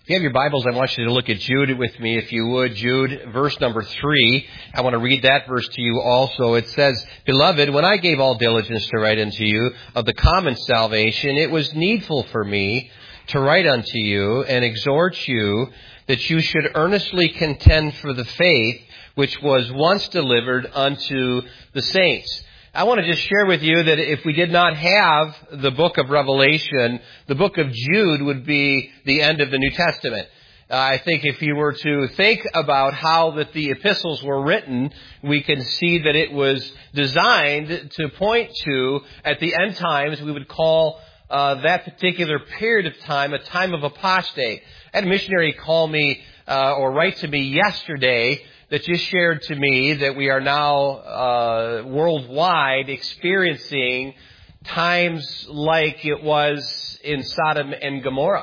If you have your Bibles, I want you to look at Jude with me, if you would. Jude, verse number 3. I want to read that verse to you also. It says, "Beloved, when I gave all diligence to write unto you of the common salvation, it was needful for me to write unto you and exhort you that you should earnestly contend for the faith which was once delivered unto the saints." I want to just share with you that if we did not have the book of Revelation, the book of Jude would be the end of the New Testament. I think if you were to think about how that the epistles were written, we can see that it was designed to point to, at the end times, we would call that particular period of time a time of apostate. I had a missionary call me or write to me yesterday that just shared to me that we are now worldwide experiencing times like it was in Sodom and Gomorrah.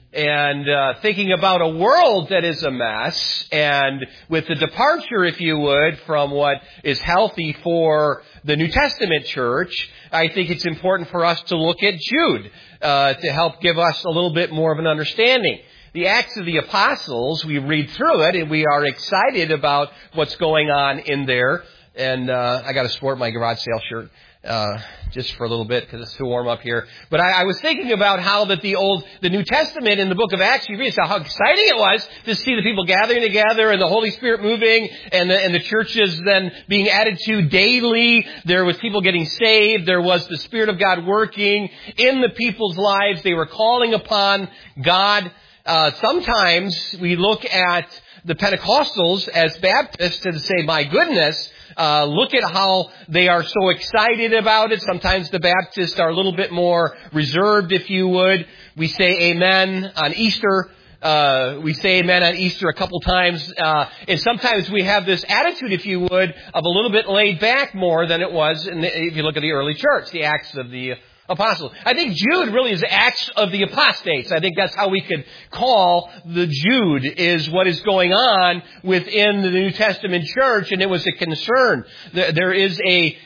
And thinking about a world that is a mess, and with the departure, if you would, from what is healthy for the New Testament church, I think it's important for us to look at Jude to help give us a little bit more of an understanding. The Acts of the Apostles, we read through it, and we are excited about what's going on in there. And I got to sport my garage sale shirt just for a little bit because it's too warm up here. But I was thinking about how that the New Testament in the book of Acts, you read how exciting it was to see the people gathering together and the Holy Spirit moving and the churches then being added to daily. There was people getting saved. There was the Spirit of God working in the people's lives. They were calling upon God. Sometimes we look at the Pentecostals as Baptists and say, my goodness, look at how they are so excited about it. Sometimes the Baptists are a little bit more reserved, if you would. We say amen on Easter. We say amen on Easter a couple times. And sometimes we have this attitude, if you would, of a little bit laid back more than it was if you look at the early church, the Acts of the Apostles. I think Jude really is Acts of the Apostates. I think that's how we could call the Jude, is what is going on within the New Testament church, and it was a concern. There is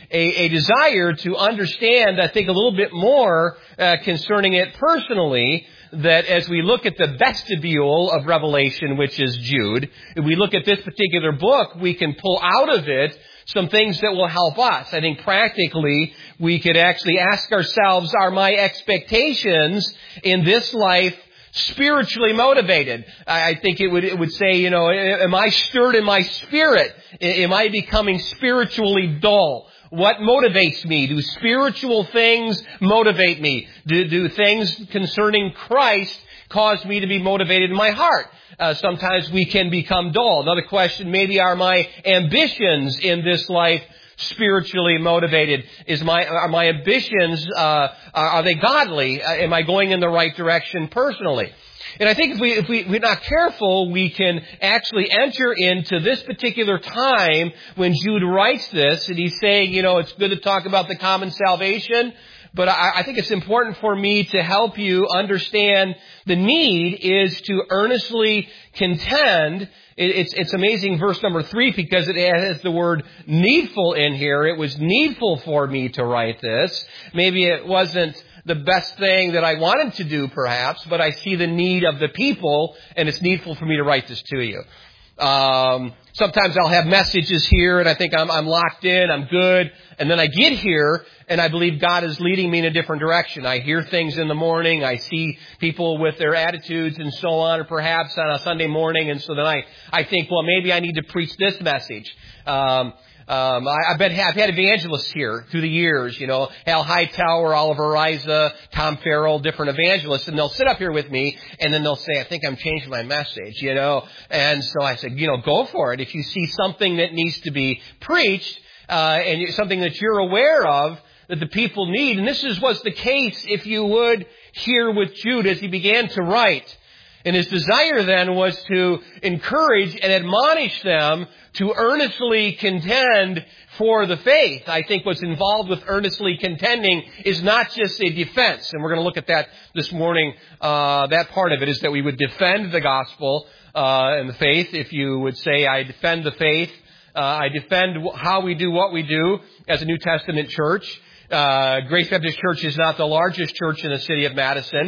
a desire to understand, I think, a little bit more concerning it personally, that as we look at the vestibule of Revelation, which is Jude, if we look at this particular book, we can pull out of it some things that will help us. I think practically we could actually ask ourselves, are my expectations in this life spiritually motivated? I think it would say, am I stirred in my spirit? Am I becoming spiritually dull? What motivates me? Do spiritual things motivate me? Do things concerning Christ cause me to be motivated in my heart? Sometimes we can become dull. Another question, maybe are my ambitions in this life spiritually motivated? Are my ambitions, are they godly? Am I going in the right direction personally? And I think if we're not careful, we can actually enter into this particular time when Jude writes this, and he's saying, it's good to talk about the common salvation, but I think it's important for me to help you understand the need is to earnestly contend. It's amazing, verse number 3, because it has the word needful in here. It was needful for me to write this. Maybe it wasn't the best thing that I wanted to do, perhaps, but I see the need of the people, and it's needful for me to write this to you. Sometimes I'll have messages here, and I think I'm locked in, I'm good, and then I get here, and I believe God is leading me in a different direction. I hear things in the morning, I see people with their attitudes and so on, or perhaps on a Sunday morning, and so then I think, well, maybe I need to preach this message. I've had evangelists here through the years, Al Hightower, Oliver Riza, Tom Farrell, different evangelists, and they'll sit up here with me, and then they'll say, I think I'm changing my message, and so I said, go for it. If you see something that needs to be preached, and something that you're aware of, that the people need, and this was the case, if you would, here with Jude as he began to write. And his desire then was to encourage and admonish them to earnestly contend for the faith. I think what's involved with earnestly contending is not just a defense. And we're going to look at that this morning. That part of it is that we would defend the gospel and the faith. If you would say, I defend the faith, I defend how we do what we do as a New Testament church. Grace Baptist Church is not the largest church in the city of Madison.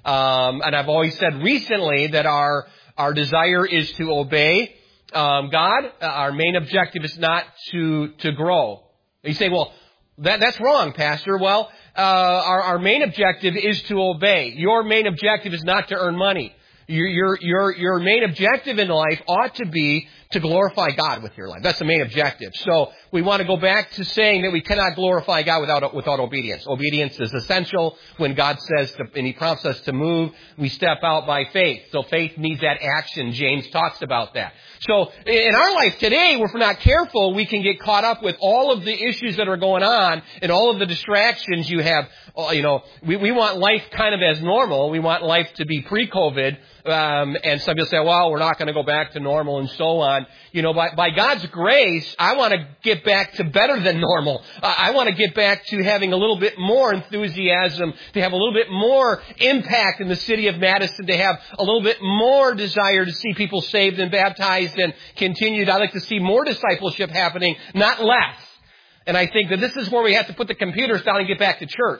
And I've always said recently that our desire is to obey God. Our main objective is not to grow. You say, well, that's wrong, Pastor. Well, our main objective is to obey. Your main objective is not to earn money. Your main objective in life ought to be to glorify God with your life. That's the main objective. So we want to go back to saying that we cannot glorify God without obedience. Obedience is essential. When God says and He prompts us to move, we step out by faith. So faith needs that action. James talks about that. So in our life today, if we're not careful, we can get caught up with all of the issues that are going on and all of the distractions you have. We want life kind of as normal. We want life to be pre-COVID. And some people say, well, we're not going to go back to normal and so on. By God's grace, I want to get back to better than normal. I want to get back to having a little bit more enthusiasm, to have a little bit more impact in the city of Madison, to have a little bit more desire to see people saved and baptized and continued. I'd like to see more discipleship happening, not less. And I think that this is where we have to put the computers down and get back to church.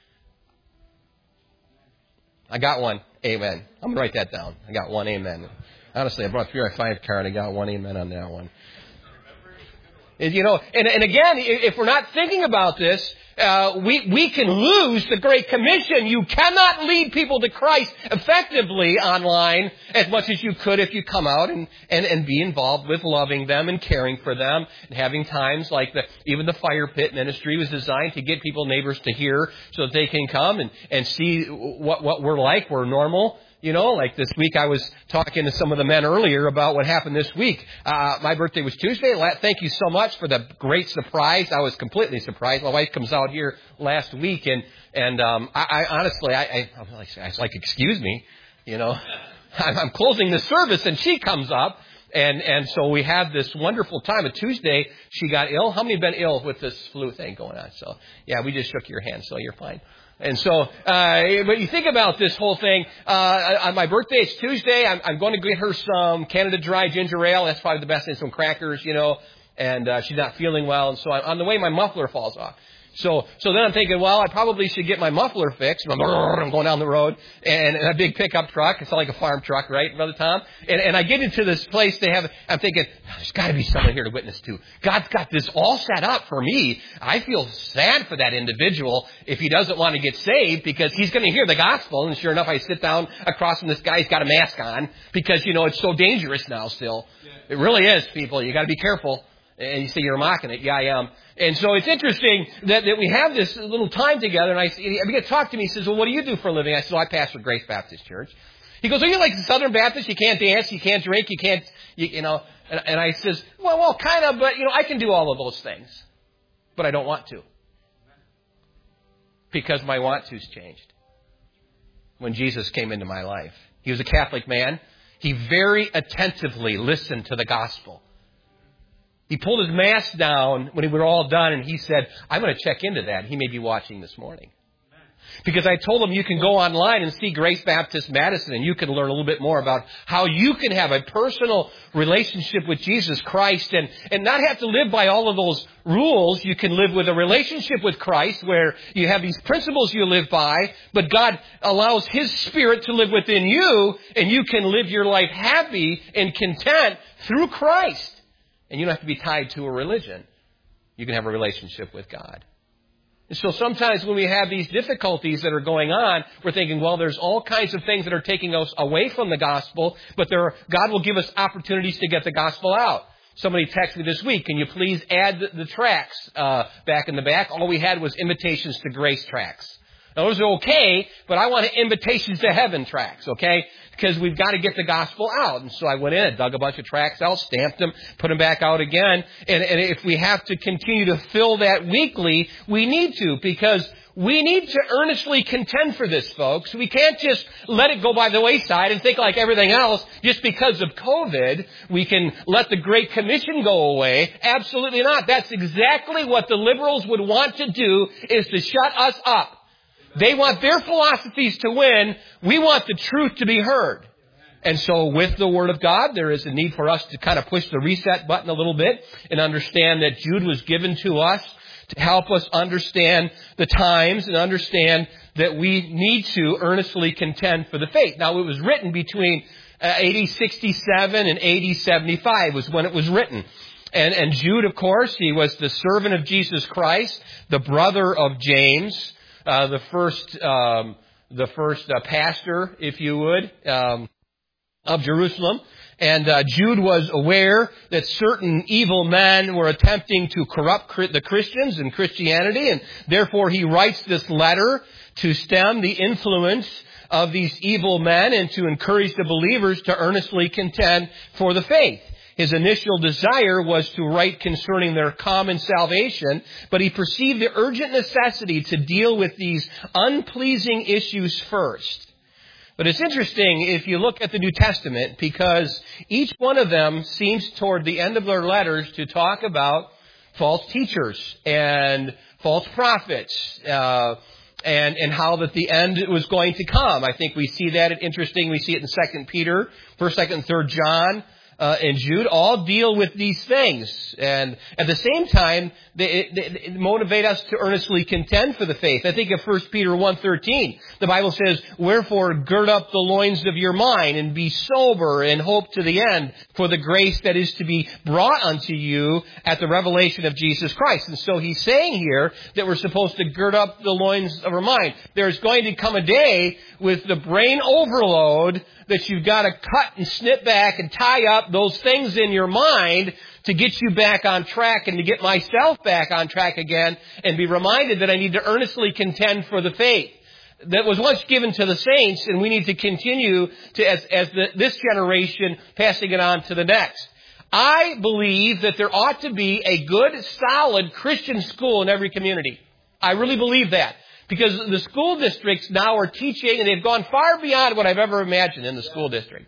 I got one. Amen. I'm going to write that down. I got one amen. Honestly, I brought 3 or 5 card. I got one amen on that one. And again, if we're not thinking about this, we can lose the Great Commission. You cannot lead people to Christ effectively online as much as you could if you come out and be involved with loving them and caring for them and having times like even the fire pit ministry was designed to get people, neighbors to hear so that they can come and see what we're like. We're normal. Like this week I was talking to some of the men earlier about what happened this week. My birthday was Tuesday. Thank you so much for the great surprise. I was completely surprised. My wife comes out here last week and I honestly, I was like, excuse me, I'm closing the service and she comes up and so we had this wonderful time. A Tuesday, she got ill. How many have been ill with this flu thing going on? So yeah, we just shook your hand, so you're fine. And so, but you think about this whole thing. On my birthday, it's Tuesday. I'm going to get her some Canada Dry ginger ale. That's probably the best, and some crackers, and she's not feeling well. And so on the way, my muffler falls off. So then I'm thinking, well, I probably should get my muffler fixed. I'm going down the road, and a big pickup truck. It's like a farm truck, right, Brother Tom? And I get into this place I'm thinking, there's got to be someone here to witness to. God's got this all set up for me. I feel sad for that individual if he doesn't want to get saved because he's going to hear the gospel. And sure enough, I sit down across from this guy. He's got a mask on because, it's so dangerous now still. It really is, people. You got to be careful. And you say, you're mocking it. Yeah, I am. And so it's interesting that we have this little time together. And he began to talk to me. He says, well, what do you do for a living? I said, well, I pastor Grace Baptist Church. He goes, are you like the Southern Baptist? You can't dance, you can't drink, you can't, And I says, well, kind of, but, I can do all of those things. But I don't want to. Because my want to's changed. When Jesus came into my life. He was a Catholic man. He very attentively listened to the gospel. He pulled his mask down when we were all done, and he said, I'm going to check into that. He may be watching this morning. Because I told him you can go online and see Grace Baptist Madison, and you can learn a little bit more about how you can have a personal relationship with Jesus Christ and not have to live by all of those rules. You can live with a relationship with Christ where you have these principles you live by, but God allows His Spirit to live within you, and you can live your life happy and content through Christ. And you don't have to be tied to a religion. You can have a relationship with God. And so sometimes when we have these difficulties that are going on, we're thinking, well, there's all kinds of things that are taking us away from the gospel, but God will give us opportunities to get the gospel out. Somebody texted me this week, can you please add the tracts back in the back? All we had was invitations to grace tracts. Now, those are okay, but I want invitations to heaven tracts, okay? Because we've got to get the gospel out. And so I went in and dug a bunch of tracts out, stamped them, put them back out again. And if we have to continue to fill that weekly, we need to, because we need to earnestly contend for this, folks. We can't just let it go by the wayside and think like everything else, just because of COVID, we can let the Great Commission go away. Absolutely not. That's exactly what the liberals would want to do, is to shut us up. They want their philosophies to win. We want the truth to be heard. And so with the Word of God, there is a need for us to kind of push the reset button a little bit and understand that Jude was given to us to help us understand the times and understand that we need to earnestly contend for the faith. Now, it was written between AD 67 and AD 75 was when it was written. And Jude, of course, he was the servant of Jesus Christ, the brother of James, the first pastor, if you would, of Jerusalem. And Jude was aware that certain evil men were attempting to corrupt the Christians and Christianity, and therefore he writes this letter to stem the influence of these evil men and to encourage the believers to earnestly contend for the faith. His initial desire was to write concerning their common salvation, but he perceived the urgent necessity to deal with these unpleasing issues first. But it's interesting if you look at the New Testament, because each one of them seems toward the end of their letters to talk about false teachers and false prophets, and how that the end was going to come. I think we see that. It's interesting. We see it in 2 Peter, 1st, 2nd, and 3rd John, and Jude all deal with these things. And at the same time, they motivate us to earnestly contend for the faith. I think of 1 Peter 1:13. The Bible says, "Wherefore gird up the loins of your mind, and be sober, and hope to the end for the grace that is to be brought unto you at the revelation of Jesus Christ." And so he's saying here that we're supposed to gird up the loins of our mind. There's going to come a day with the brain overload that you've got to cut and snip back and tie up those things in your mind to get you back on track and to get myself back on track again and be reminded that I need to earnestly contend for the faith that was once given to the saints, and we need to continue to, this generation, passing it on to the next. I believe that there ought to be a good, solid Christian school in every community. I really believe that. Because the school districts now are teaching, and they've gone far beyond what I've ever imagined in the school district.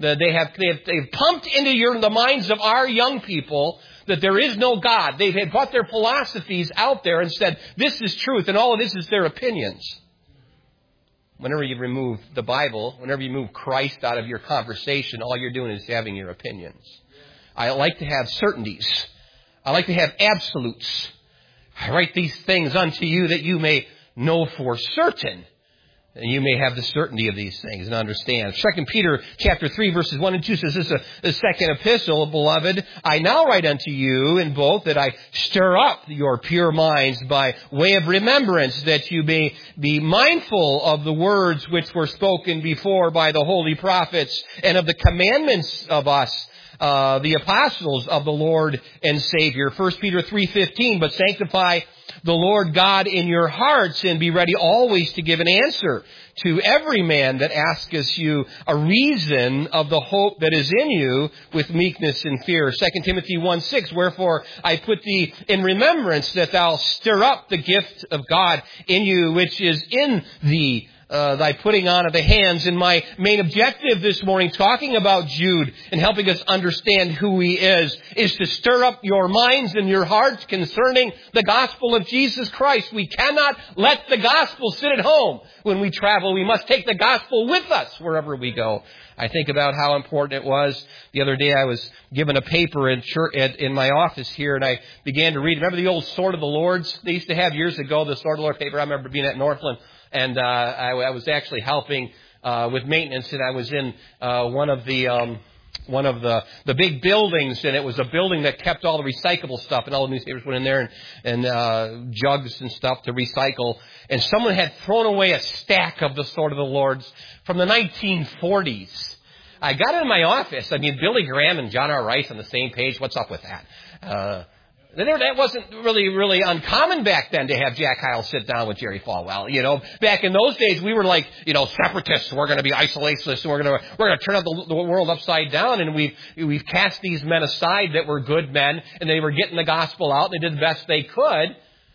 They've pumped into the minds of our young people that there is no God. They've put their philosophies out there and said, this is truth, and all of this is their opinions. Whenever you remove the Bible, whenever you move Christ out of your conversation, all you're doing is having your opinions. I like to have certainties. I like to have absolutes. I write these things unto you that you may know for certain, and you may have the certainty of these things and understand. 2 Peter chapter 3 verses 1 and 2 says, "This is the second epistle, beloved. I now write unto you in both that I stir up your pure minds by way of remembrance, that you may be mindful of the words which were spoken before by the holy prophets, and of the commandments of us, the apostles of the Lord and Savior." 1 Peter 3:15, "But sanctify the Lord God in your hearts, and be ready always to give an answer to every man that asketh you a reason of the hope that is in you with meekness and fear." 2 Timothy 1:6, "Wherefore I put thee in remembrance that thou stir up the gift of God in you, which is in thee, thy putting on of the hands." And my main objective this morning, talking about Jude and helping us understand who he is to stir up your minds and your hearts concerning the gospel of Jesus Christ. We cannot let the gospel sit at home when we travel. We must take the gospel with us wherever we go. I think about how important it was. The other day I was given a paper in my office here, and I began to read. Remember the old Sword of the Lords they used to have years ago, the Sword of the Lord paper? I remember being at Northland. And I was actually helping with maintenance, and I was in one of the big buildings, and it was a building that kept all the recyclable stuff, and all the newspapers went in there and jugs and stuff to recycle. And someone had thrown away a stack of the Sword of the Lords from the 1940s. I got it in my office. I mean, Billy Graham and John R. Rice on the same page. What's up with that? That wasn't really uncommon back then to have Jack Hyles sit down with Jerry Falwell. You know, back in those days, we were like, separatists. We're going to be isolationists, and we're going to turn the world upside down. And we've cast these men aside that were good men, and they were getting the gospel out, and they did the best they could.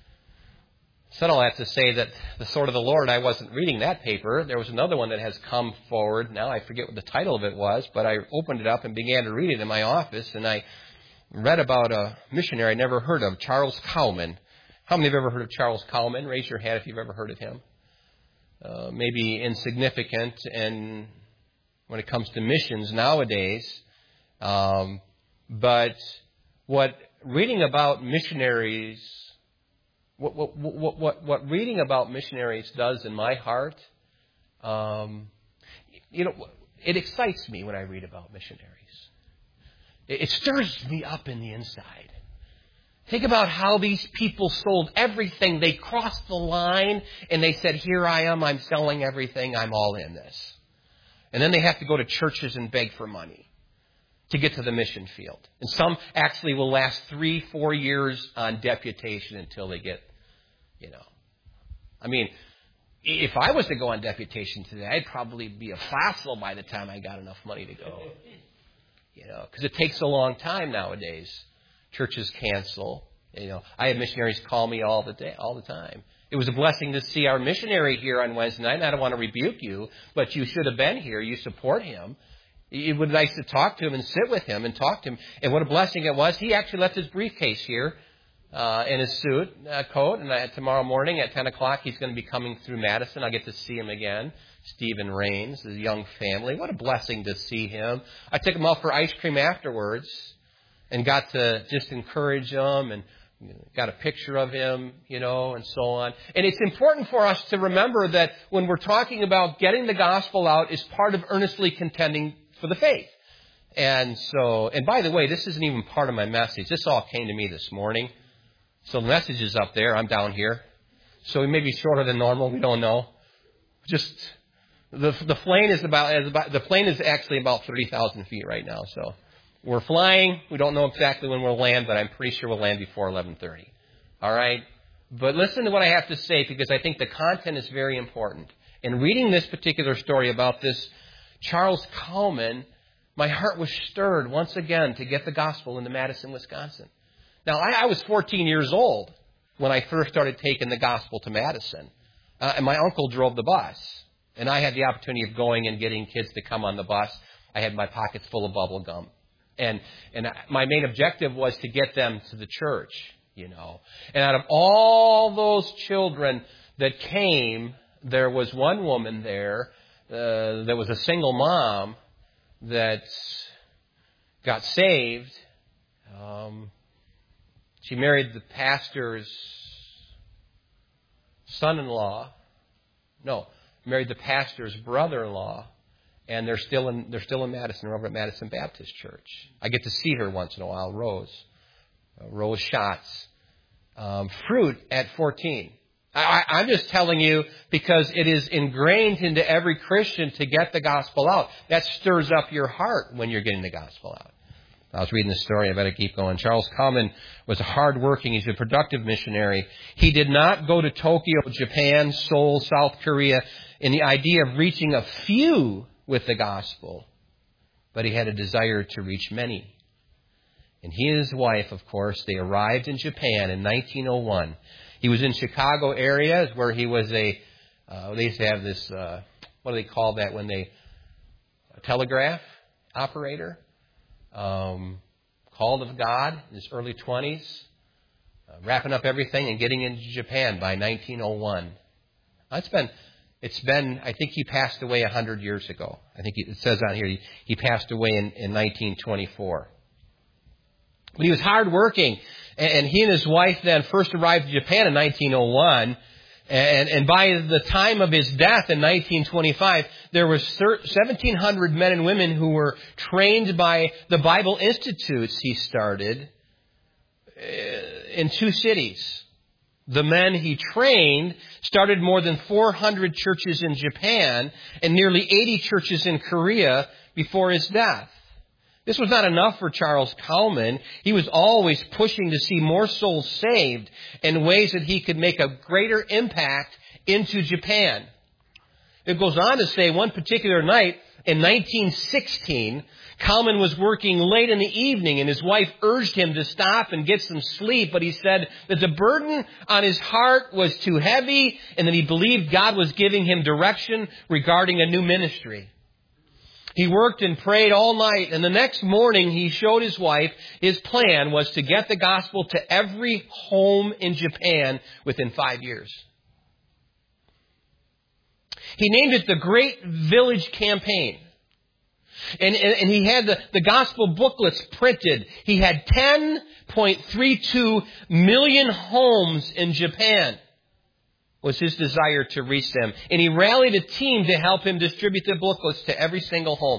Said all that to say that the Sword of the Lord, I wasn't reading that paper. There was another one that has come forward. Now I forget what the title of it was, but I opened it up and began to read it in my office, and I read about a missionary I never heard of, Charles Cowman. How many have ever heard of Charles Cowman? Raise your hand if you've ever heard of him. Maybe insignificant and when it comes to missions nowadays. But what reading about missionaries What reading about missionaries does in my heart, it excites me when I read about missionaries. It stirs me up in the inside. Think about how these people sold everything. They crossed the line and they said, here I am, I'm selling everything, I'm all in this. And then they have to go to churches and beg for money to get to the mission field. And some actually will last 3-4 years on deputation until they get, I mean, if I was to go on deputation today, I'd probably be a fossil by the time I got enough money to go. Because it takes a long time nowadays. Churches cancel. I have missionaries call me all the time. It was a blessing to see our missionary here on Wednesday night. And I don't want to rebuke you, but you should have been here. You support him. It was nice to talk to him and sit with him and talk to him. And what a blessing it was. He actually left his briefcase here in his coat. And tomorrow morning at 10 o'clock, he's going to be coming through Madison. I'll get to see him again. Stephen Raines, his young family. What a blessing to see him. I took him out for ice cream afterwards and got to just encourage him and got a picture of him, and so on. And it's important for us to remember that when we're talking about getting the gospel out is part of earnestly contending for the faith. And by the way, this isn't even part of my message. This all came to me this morning. So the message is up there. I'm down here. So it may be shorter than normal. We don't know. Just the plane is actually about 30,000 feet right now. So we're flying. We don't know exactly when we'll land, but I'm pretty sure we'll land before 11:30. All right? But listen to what I have to say, because I think the content is very important. In reading this particular story about this Charles Cullman, my heart was stirred once again to get the gospel into Madison, Wisconsin. Now, I was 14 years old when I first started taking the gospel to Madison. And my uncle drove the bus. And I had the opportunity of going and getting kids to come on the bus. I had my pockets full of bubble gum. And my main objective was to get them to the church, And out of all those children that came, there was one woman there that was a single mom that got saved. She married the pastor's son-in-law. No, married the pastor's brother-in-law. And they're still in Madison, over at Madison Baptist Church. I get to see her once in a while, Rose Schatz. Fruit at 14. I'm just telling you because it is ingrained into every Christian to get the gospel out. That stirs up your heart when you're getting the gospel out. I was reading the story. I better keep going. Charles Cullman was a hard-working, he's a productive missionary. He did not go to Tokyo, Japan, Seoul, South Korea in the idea of reaching a few with the gospel, but he had a desire to reach many. And he and his wife, of course, they arrived in Japan in 1901. He was in Chicago area, where he was they used to have this, what do they call that when a telegraph operator, called of God in his early 20s, wrapping up everything and getting into Japan by 1901. It's been, I think he passed away 100 years ago. I think it says on here he passed away in 1924. But he was hardworking, and he and his wife then first arrived in Japan in 1901, and by the time of his death in 1925, there was 1,700 men and women who were trained by the Bible Institutes he started in 2 cities. The men he trained started more than 400 churches in Japan and nearly 80 churches in Korea before his death. This was not enough for Charles Cullman. He was always pushing to see more souls saved in ways that he could make a greater impact into Japan. It goes on to say one particular night in 1916, Cullman was working late in the evening and his wife urged him to stop and get some sleep, but he said that the burden on his heart was too heavy and that he believed God was giving him direction regarding a new ministry. He worked and prayed all night, and the next morning he showed his wife his plan was to get the gospel to every home in Japan within 5 years. He named it the Great Village Campaign. And he had the gospel booklets printed. He had 10.32 million homes in Japan. Was his desire to reach them. And he rallied a team to help him distribute the booklets to every single home.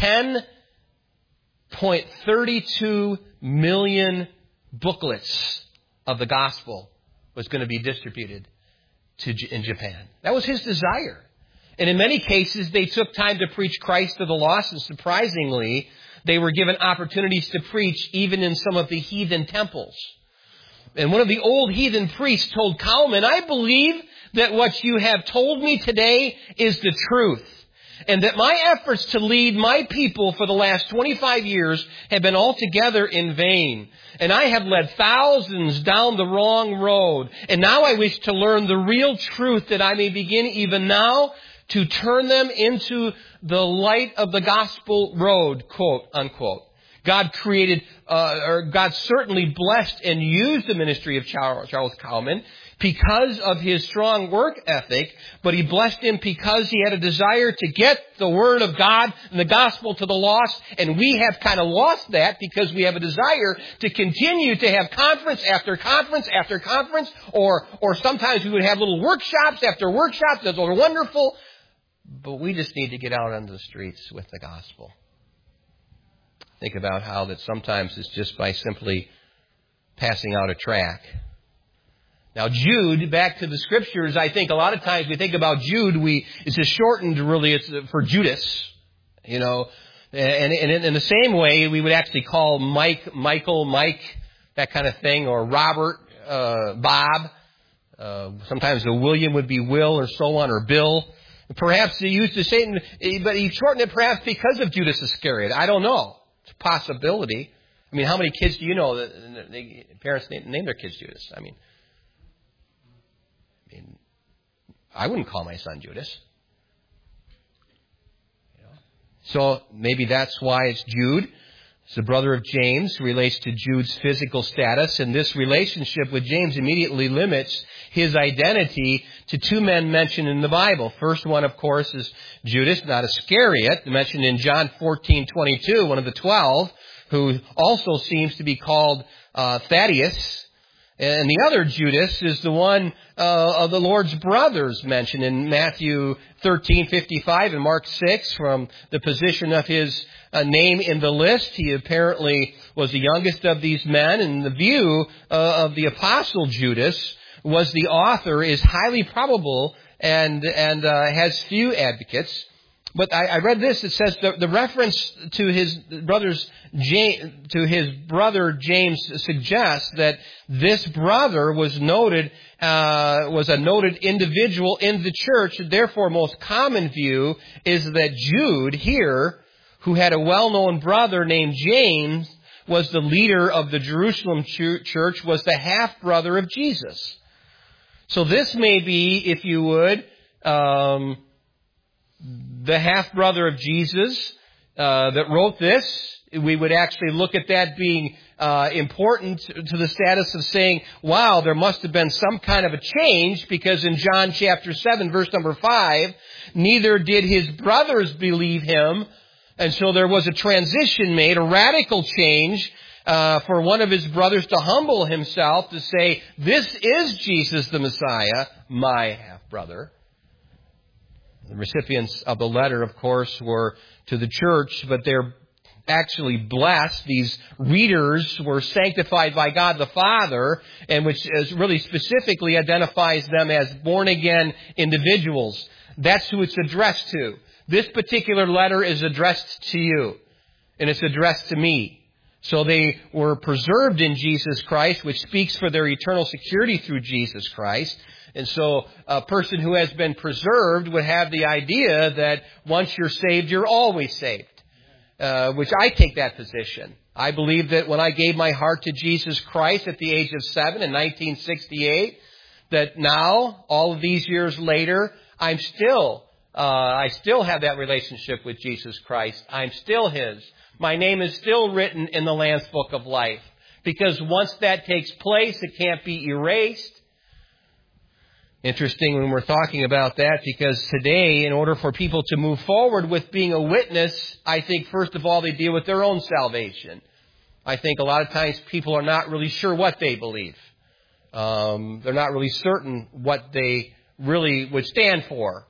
10.32 million booklets of the gospel was going to be distributed in Japan. That was his desire. And in many cases, they took time to preach Christ to the lost, and surprisingly, they were given opportunities to preach even in some of the heathen temples. And one of the old heathen priests told Kalman, I believe that what you have told me today is the truth, and that my efforts to lead my people for the last 25 years have been altogether in vain. And I have led thousands down the wrong road. And now I wish to learn the real truth that I may begin even now to turn them into the light of the gospel road, quote, unquote. God God certainly blessed and used the ministry of Charles Kalman because of his strong work ethic, but he blessed him because he had a desire to get the Word of God and the gospel to the lost, and we have kind of lost that because we have a desire to continue to have conference after conference after conference, or sometimes we would have little workshops after workshops that are wonderful, but we just need to get out onto the streets with the gospel. Think about how that sometimes it's just by simply passing out a tract. Now, Jude, back to the Scriptures, I think a lot of times we think about Jude, it's just shortened really, it's for Judas, you know. And in the same way, we would actually call Michael, Mike, that kind of thing, or Robert, Bob. Sometimes the William would be Will or so on, or Bill. Perhaps he used the same, but he shortened it perhaps because of Judas Iscariot. I don't know. It's a possibility. I mean, how many kids do you know that parents name their kids Judas? I mean, I wouldn't call my son Judas. You know? So maybe that's why it's Jude. It's the brother of James, relates to Jude's physical status, and this relationship with James immediately limits his identity to two men mentioned in the Bible. First one, of course, is Judas, not Iscariot, mentioned in John 14:22, one of the 12, who also seems to be called Thaddeus. And the other Judas is the one of the Lord's brothers mentioned in Matthew 13:55 and Mark 6 from the position of his name in the list. He apparently was the youngest of these men, and the view of the apostle Judas was the author is highly probable and has few advocates. But I read this. It says the reference to his brother James suggests that this brother was a noted individual in the church. Therefore, most common view is that Jude here, who had a well-known brother named James, was the leader of the Jerusalem church, was the half-brother of Jesus. So this may be, if you would, the half-brother of Jesus that wrote this. We would actually look at that being important to the status of saying, wow, there must have been some kind of a change, because in John chapter 7, verse number 5, neither did his brothers believe him. And so there was a transition made, a radical change for one of his brothers to humble himself to say, this is Jesus the Messiah, my half-brother. The recipients of the letter, of course, were to the church, but they're actually blessed. These readers were sanctified by God the Father, and which is really specifically identifies them as born-again individuals. That's who it's addressed to. This particular letter is addressed to you, and it's addressed to me. So they were preserved in Jesus Christ, which speaks for their eternal security through Jesus Christ. And so a person who has been preserved would have the idea that once you're saved, you're always saved, which I take that position. I believe that when I gave my heart to Jesus Christ at the age of 7 in 1968, that now, all of these years later, I still have that relationship with Jesus Christ. I'm still His. My name is still written in the Lamb's Book of Life. Because once that takes place, it can't be erased. Interesting when we're talking about that, because today, in order for people to move forward with being a witness, I think first of all they deal with their own salvation. I think a lot of times people are not really sure what they believe. They're not really certain what they really would stand for.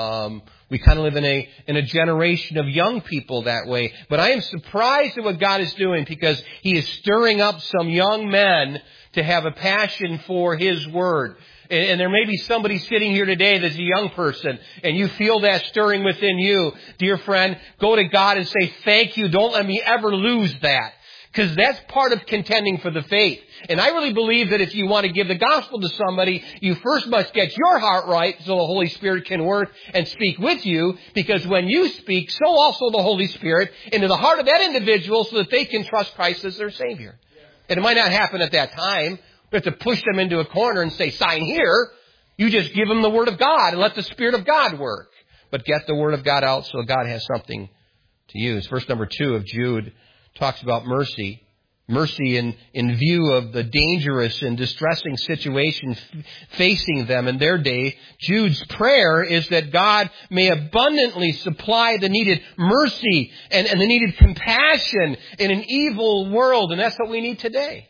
We kind of live in a generation of young people that way. But I am surprised at what God is doing, because He is stirring up some young men to have a passion for His Word. And there may be somebody sitting here today that's a young person, and you feel that stirring within you. Dear friend, go to God and say, thank you. Don't let me ever lose that. Because that's part of contending for the faith. And I really believe that if you want to give the gospel to somebody, you first must get your heart right so the Holy Spirit can work and speak with you. Because when you speak, so also the Holy Spirit into the heart of that individual so that they can trust Christ as their Savior. And it might not happen at that time. We have to push them into a corner and say, sign here. You just give them the Word of God and let the Spirit of God work. But get the Word of God out so God has something to use. Verse number 2 of Jude talks about mercy. Mercy in view of the dangerous and distressing situation facing them in their day. Jude's prayer is that God may abundantly supply the needed mercy and the needed compassion in an evil world. And that's what we need today.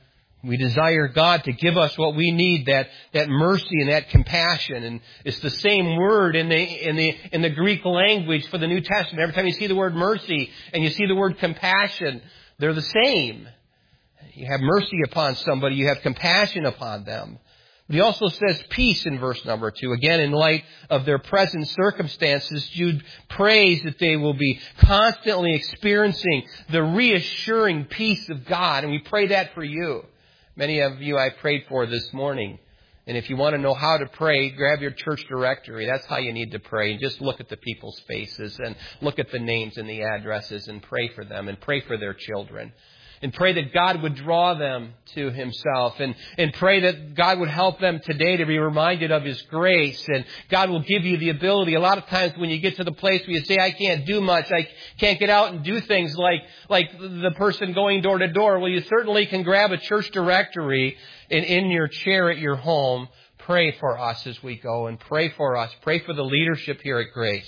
We desire God to give us what we need, that mercy and that compassion. And it's the same word in the Greek language for the New Testament. Every time you see the word mercy and you see the word compassion, they're the same. You have mercy upon somebody, you have compassion upon them. But he also says peace in verse number 2. Again, in light of their present circumstances, Jude prays that they will be constantly experiencing the reassuring peace of God. And we pray that for you. Many of you I prayed for this morning. And if you want to know how to pray, grab your church directory. That's how you need to pray. Just look at the people's faces and look at the names and the addresses and pray for them and pray for their children. And pray that God would draw them to Himself. And pray that God would help them today to be reminded of His grace. And God will give you the ability. A lot of times when you get to the place where you say, I can't do much. I can't get out and do things like the person going door to door. Well, you certainly can grab a church directory and in your chair at your home, pray for us as we go. And pray for us. Pray for the leadership here at Grace.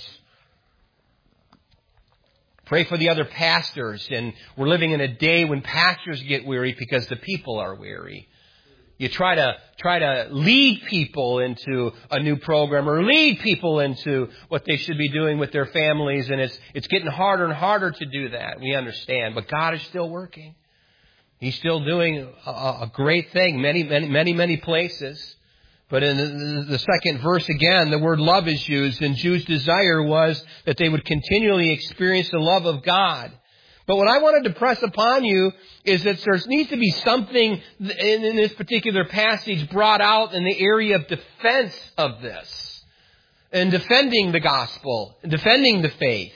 Pray for the other pastors. And we're living in a day when pastors get weary because the people are weary. You try to lead people into a new program or lead people into what they should be doing with their families. And it's getting harder and harder to do that. We understand. But God is still working. He's still doing a great thing. Many places. But in the second verse again, the word love is used, and Jude's desire was that they would continually experience the love of God. But what I wanted to press upon you is that there needs to be something in this particular passage brought out in the area of defense of this, and defending the gospel, and defending the faith.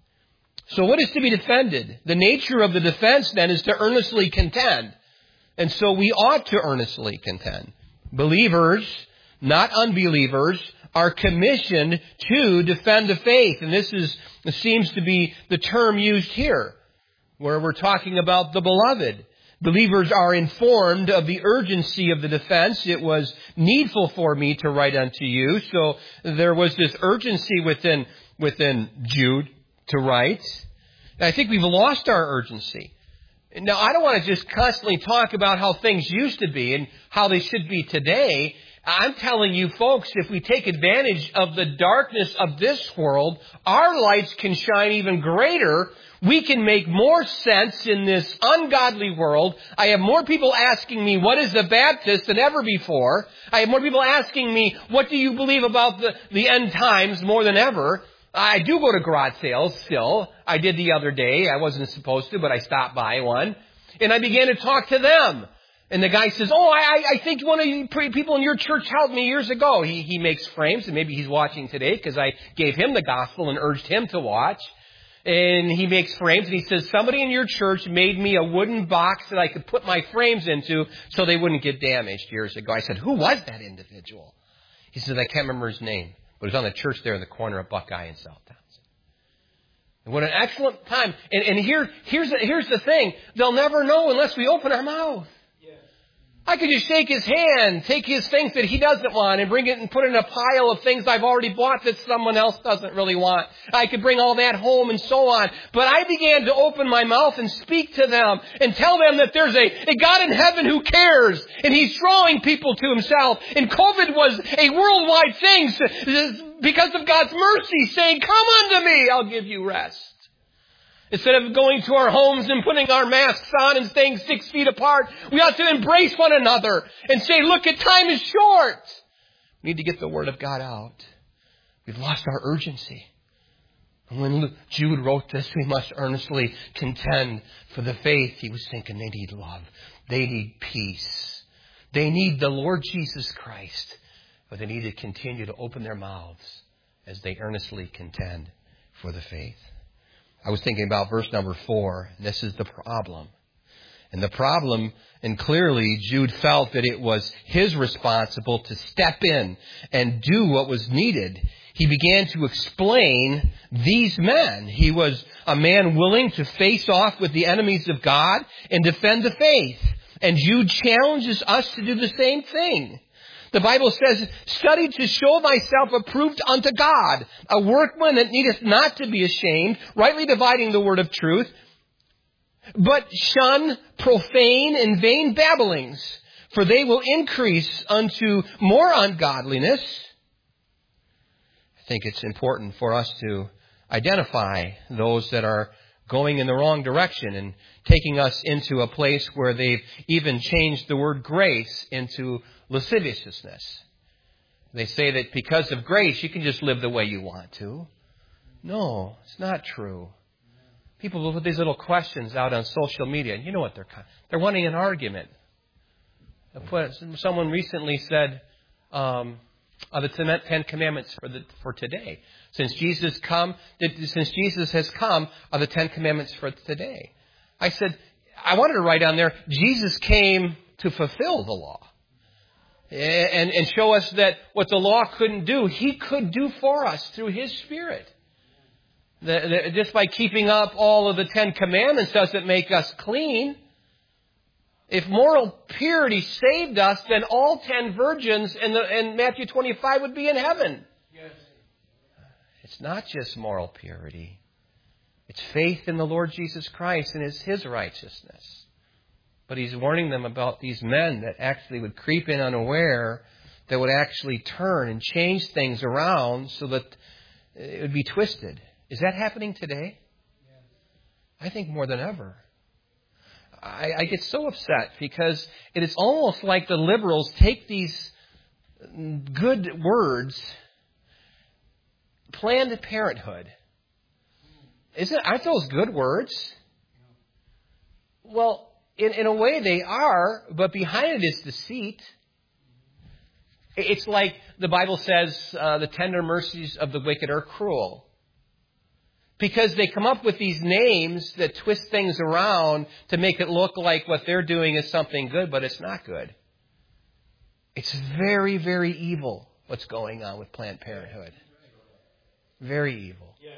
So what is to be defended? The nature of the defense then is to earnestly contend. And so we ought to earnestly contend. Believers, not unbelievers, are commissioned to defend the faith. And this seems to be the term used here, where we're talking about the beloved. Believers are informed of the urgency of the defense. It was needful for me to write unto you. So there was this urgency within Jude to write. And I think we've lost our urgency. Now, I don't want to just constantly talk about how things used to be and how they should be today. I'm telling you, folks, if we take advantage of the darkness of this world, our lights can shine even greater. We can make more sense in this ungodly world. I have more people asking me, what is the Baptist, than ever before. I have more people asking me, what do you believe about the end times, more than ever. I do go to garage sales still. I did the other day. I wasn't supposed to, but I stopped by one. And I began to talk to them. And the guy says, I think one of you people in your church helped me years ago. He makes frames, and maybe he's watching today because I gave him the gospel and urged him to watch. And he makes frames, and he says, somebody in your church made me a wooden box that I could put my frames into so they wouldn't get damaged years ago. I said, who was that individual? He says, I can't remember his name. But it was on the church there in the corner of Buckeye and South Townsend. And what an excellent time. And here's the thing. They'll never know unless we open our mouth. I could just shake his hand, take his things that he doesn't want and bring it and put it in a pile of things I've already bought that someone else doesn't really want. I could bring all that home and so on. But I began to open my mouth and speak to them and tell them that there's a God in heaven who cares and He's drawing people to Himself. And COVID was a worldwide thing because of God's mercy saying, come unto me, I'll give you rest. Instead of going to our homes and putting our masks on and staying 6 feet apart, we ought to embrace one another and say, look, time is short. We need to get the Word of God out. We've lost our urgency. And when Jude wrote this, we must earnestly contend for the faith. He was thinking they need love. They need peace. They need the Lord Jesus Christ. But they need to continue to open their mouths as they earnestly contend for the faith. I was thinking about verse number 4, and this is the problem. And the problem, and clearly Jude felt that it was his responsible to step in and do what was needed. He began to explain these men. He was a man willing to face off with the enemies of God and defend the faith. And Jude challenges us to do the same thing. The Bible says, study to show thyself approved unto God, a workman that needeth not to be ashamed, rightly dividing the word of truth, but shun profane and vain babblings, for they will increase unto more ungodliness. I think it's important for us to identify those that are going in the wrong direction and taking us into a place where they've even changed the word grace into lasciviousness. They say that because of grace, you can just live the way you want to. No, it's not true. People will put these little questions out on social media, and you know what they're wanting an argument. Someone recently said, the 10 Commandments for today. Since Jesus has come, are the 10 Commandments for today. I said, I wanted to write on there, Jesus came to fulfill the law. And show us that what the law couldn't do, He could do for us through His Spirit. Just by keeping up all of the 10 Commandments doesn't make us clean. If moral purity saved us, then all 10 virgins in Matthew 25 would be in heaven. Yes. It's not just moral purity. It's faith in the Lord Jesus Christ and His righteousness. But He's warning them about these men that actually would creep in unaware, that would actually turn and change things around so that it would be twisted. Is that happening today? Yes. I think more than ever. I get so upset because it is almost like the liberals take these good words, Planned Parenthood. Aren't those good words? Well, in a way they are, but behind it is deceit. It's like the Bible says, the tender mercies of the wicked are cruel. Because they come up with these names that twist things around to make it look like what they're doing is something good, but it's not good. It's very, very evil what's going on with Planned Parenthood. Very evil. Yes.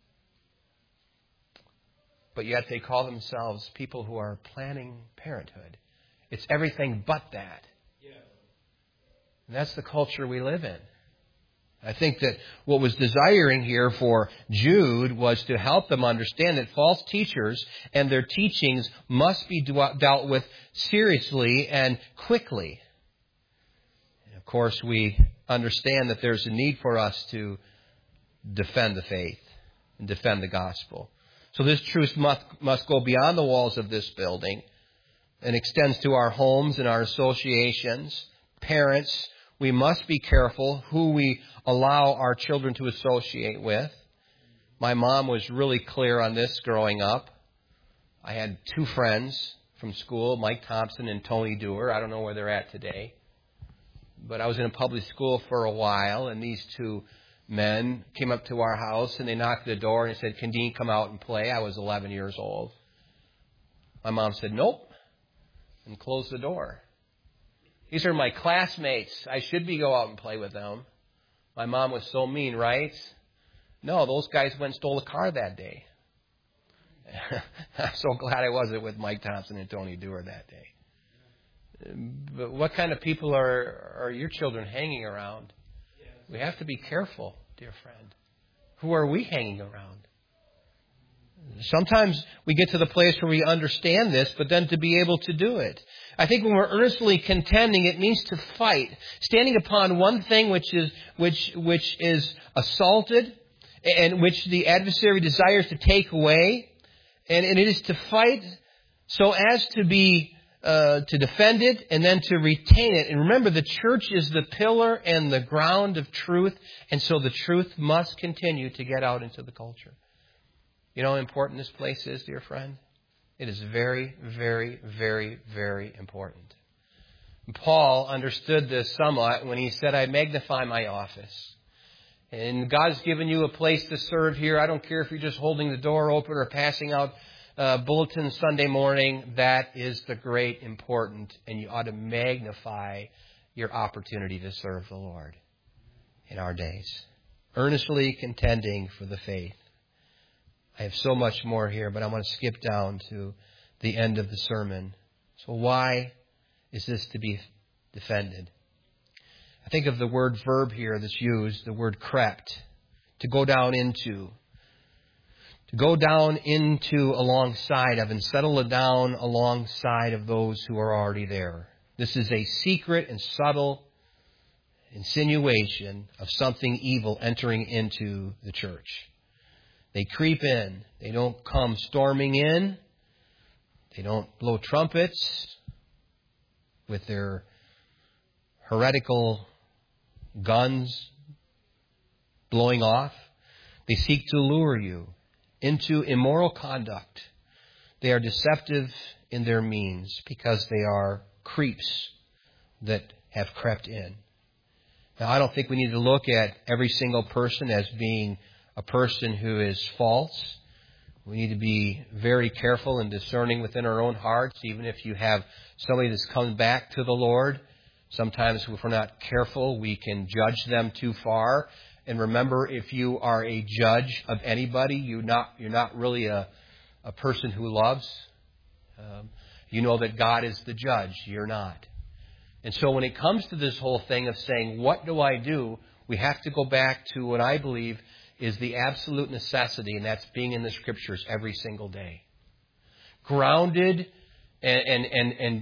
But yet they call themselves people who are planning parenthood. It's everything but that. Yes. And that's the culture we live in. I think that what was desiring here for Jude was to help them understand that false teachers and their teachings must be dealt with seriously and quickly. And of course, we understand that there's a need for us to defend the faith and defend the gospel. So this truth must go beyond the walls of this building and extends to our homes and our associations. Parents, we must be careful who we allow our children to associate with. My mom was really clear on this growing up. I had 2 friends from school, Mike Thompson and Tony Dewar. I don't know where they're at today. But I was in a public school for a while, and these 2 men came up to our house, and they knocked at the door and said, "Can Dean come out and play?" I was 11 years old. My mom said, "Nope," and closed the door. These are my classmates. I should go out and play with them. My mom was so mean, right? No, those guys went and stole a car that day. I'm so glad I wasn't with Mike Thompson and Tony Dewar that day. But what kind of people are your children hanging around? We have to be careful, dear friend. Who are we hanging around? Sometimes we get to the place where we understand this, but then to be able to do it. I think when we're earnestly contending, it means to fight, standing upon one thing which is assaulted, and which the adversary desires to take away, and it is to fight so as to be to defend it and then to retain it. And remember, the church is the pillar and the ground of truth, and so the truth must continue to get out into the culture. You know how important this place is, dear friend? It is very, very, very, very important. Paul understood this somewhat when he said, I magnify my office. And God's given you a place to serve here. I don't care if you're just holding the door open or passing out bulletins Sunday morning. That is the great important, and you ought to magnify your opportunity to serve the Lord in our days. Earnestly contending for the faith. I have so much more here, but I want to skip down to the end of the sermon. So why is this to be defended? I think of the word verb here that's used, the word crept, to go down into. To go down into alongside of and settle it down alongside of those who are already there. This is a secret and subtle insinuation of something evil entering into the church. They creep in. They don't come storming in. They don't blow trumpets with their heretical guns blowing off. They seek to lure you into immoral conduct. They are deceptive in their means because they are creeps that have crept in. Now, I don't think we need to look at every single person as being a person who is false. We need to be very careful and discerning within our own hearts, even if you have somebody that's come back to the Lord. Sometimes if we're not careful, we can judge them too far. And remember, if you are a judge of anybody, you're not really a person who loves. You know that God is the judge. You're not. And so when it comes to this whole thing of saying, what do I do? We have to go back to what I believe is the absolute necessity, and that's being in the Scriptures every single day. Grounded and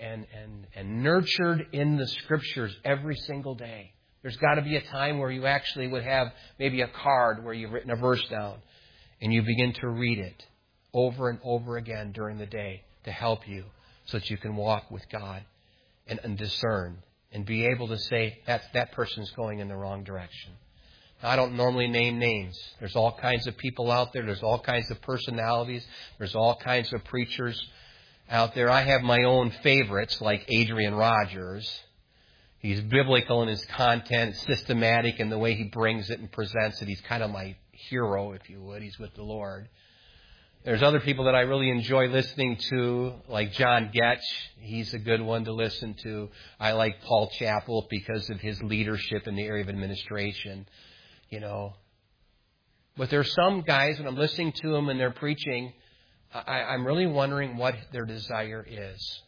nurtured in the Scriptures every single day. There's got to be a time where you actually would have maybe a card where you've written a verse down and you begin to read it over and over again during the day to help you so that you can walk with God and discern and be able to say that person's going in the wrong direction. Now, I don't normally name names. There's all kinds of people out there. There's all kinds of personalities. There's all kinds of preachers out there. I have my own favorites like Adrian Rogers. He's biblical in his content, systematic in the way he brings it and presents it. He's kind of my hero, if you would. He's with the Lord. There's other people that I really enjoy listening to, like John Getch. He's a good one to listen to. I like Paul Chappell because of his leadership in the area of administration, you know. But there's some guys, when I'm listening to them and they're preaching, I'm really wondering what their desire is.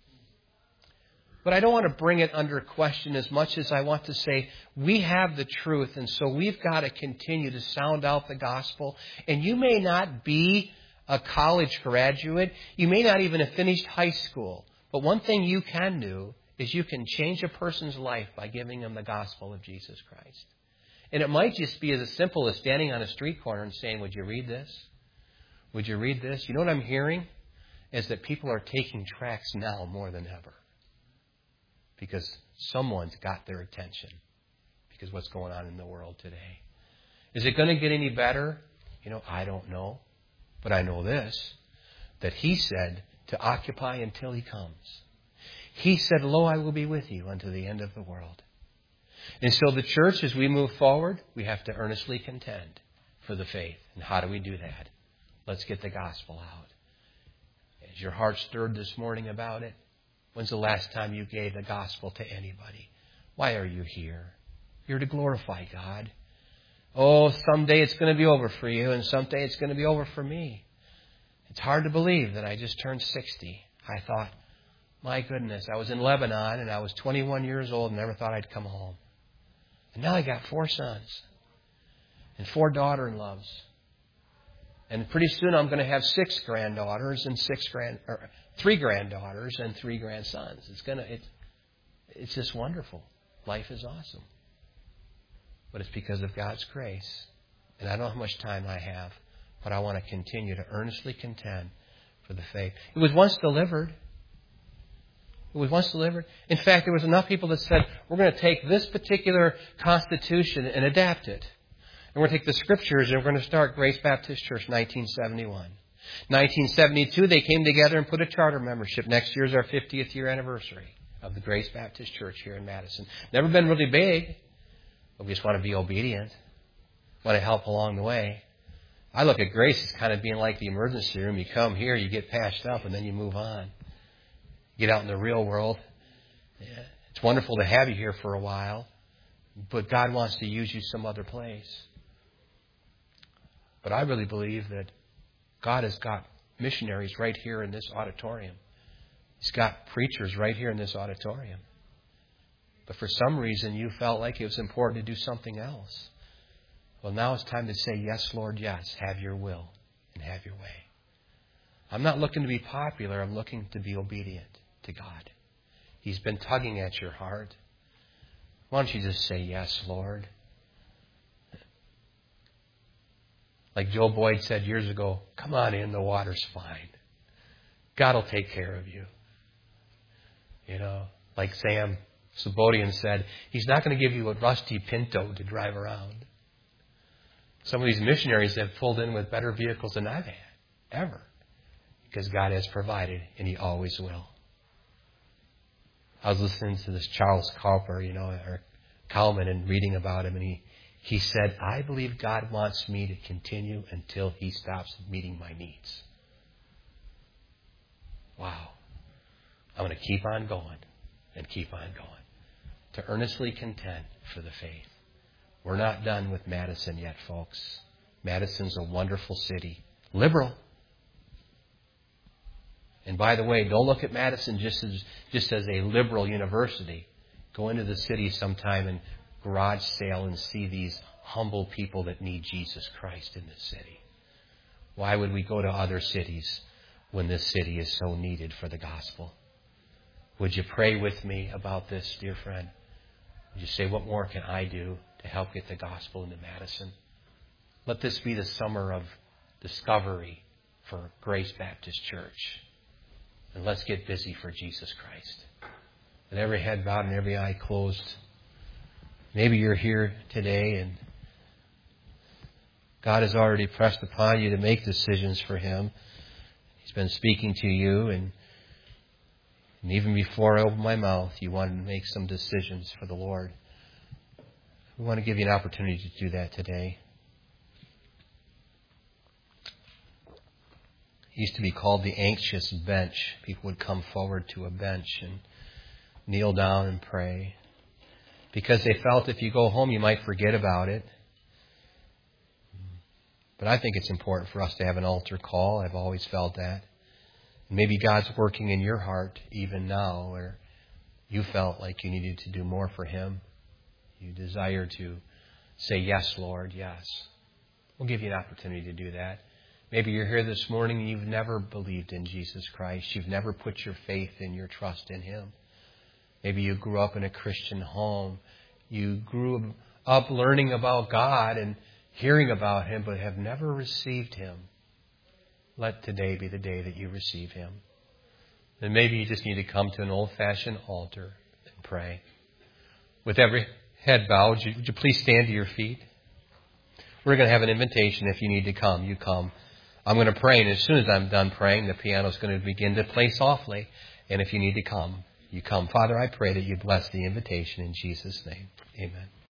But I don't want to bring it under question as much as I want to say we have the truth, and so we've got to continue to sound out the gospel. And you may not be a college graduate. You may not even have finished high school. But one thing you can do is you can change a person's life by giving them the gospel of Jesus Christ. And it might just be as simple as standing on a street corner and saying, would you read this? Would you read this? You know what I'm hearing? Is that people are taking tracts now more than ever. Because someone's got their attention. Because what's going on in the world today. Is it going to get any better? You know, I don't know. But I know this. That He said to occupy until He comes. He said, lo, I will be with you unto the end of the world. And so the church, as we move forward, we have to earnestly contend for the faith. And how do we do that? Let's get the gospel out. Is your heart stirred this morning about it? When's the last time you gave the gospel to anybody? Why are you here? You're to glorify God. Oh, someday it's going to be over for you, and someday it's going to be over for me. It's hard to believe that I just turned 60. I thought, My goodness, I was in Lebanon and I was 21 years old and never thought I'd come home. And now I got 4 sons and 4 daughter-in-laws. And pretty soon I'm going to have 6 granddaughters and 3 granddaughters and 3 grandsons. It's just wonderful. Life is awesome. But it's because of God's grace. And I don't know how much time I have, but I want to continue to earnestly contend for the faith. It was once delivered. It was once delivered. In fact, there was enough people that said, we're going to take this particular constitution and adapt it. And we're going to take the scriptures and we're going to start Grace Baptist Church 1971. 1972, they came together and put a charter membership. Next year is our 50th year anniversary of the Grace Baptist Church here in Madison. Never been really big, but we just want to be obedient. Want to help along the way. I look at Grace as kind of being like the emergency room. You come here, you get patched up, and then you move on. Get out in the real world. Yeah. It's wonderful to have you here for a while, but God wants to use you some other place. But I really believe that God has got missionaries right here in this auditorium. He's got preachers right here in this auditorium. But for some reason, you felt like it was important to do something else. Well, now it's time to say, yes, Lord, yes. Have your will and have your way. I'm not looking to be popular. I'm looking to be obedient to God. He's been tugging at your heart. Why don't you just say, yes, Lord? Like Joe Boyd said years ago, come on in, the water's fine. God will take care of you. You know, like Sam Sabodian said, He's not going to give you a rusty Pinto to drive around. Some of these missionaries have pulled in with better vehicles than I've had, ever. Because God has provided, and He always will. I was listening to this Charles Cowper, or Cowman, and reading about him, and he said, I believe God wants me to continue until He stops meeting my needs. Wow. I'm going to keep on going and keep on going to earnestly contend for the faith. We're not done with Madison yet, folks. Madison's a wonderful city. Liberal. And by the way, don't look at Madison just as a liberal university. Go into the city sometime and garage sale and see these humble people that need Jesus Christ in this city. Why would we go to other cities when this city is so needed for the gospel? Would you pray with me about this, dear friend? Would you say, what more can I do to help get the gospel into Madison? Let this be the summer of discovery for Grace Baptist Church. And let's get busy for Jesus Christ. With every head bowed and every eye closed. Maybe you're here today and God has already pressed upon you to make decisions for Him. He's been speaking to you, and even before I open my mouth, you want to make some decisions for the Lord. We want to give you an opportunity to do that today. It used to be called the anxious bench. People would come forward to a bench and kneel down and pray, because they felt if you go home, you might forget about it. But I think it's important for us to have an altar call. I've always felt that. Maybe God's working in your heart even now, where you felt like you needed to do more for Him. You desire to say, yes, Lord, yes. We'll give you an opportunity to do that. Maybe you're here this morning and you've never believed in Jesus Christ. You've never put your faith and your trust in Him. Maybe you grew up in a Christian home. You grew up learning about God and hearing about Him, but have never received Him. Let today be the day that you receive Him. Then maybe you just need to come to an old-fashioned altar and pray. With every head bowed, would you please stand to your feet? We're going to have an invitation. If you need to come, you come. I'm going to pray, and as soon as I'm done praying, the piano's going to begin to play softly. And if you need to come, you come. Father, I pray that you bless the invitation in Jesus' name. Amen.